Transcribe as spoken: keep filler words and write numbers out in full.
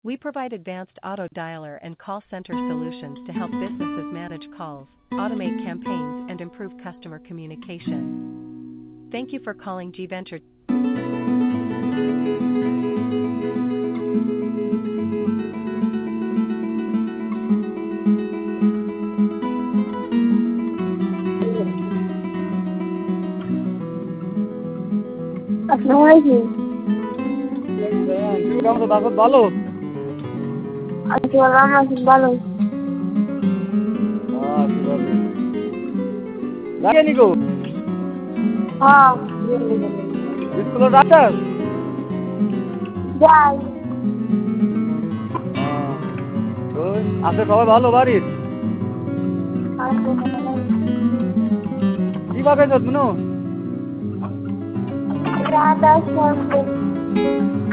We provide advanced auto dialer and call center solutions to help businesses manage calls, automate campaigns, and improve customer communication. Thank you for calling G Venture. আসসালামু আলাইকুম। কেমন আছো? ভালো আছি, ভালো আছি, ভালো। নিকো হ্যাঁ স্কুলের ডাক্তার যাই। আছে সবাই ভালো বাড়ির? কি পাকাইছ শুনো? রাধা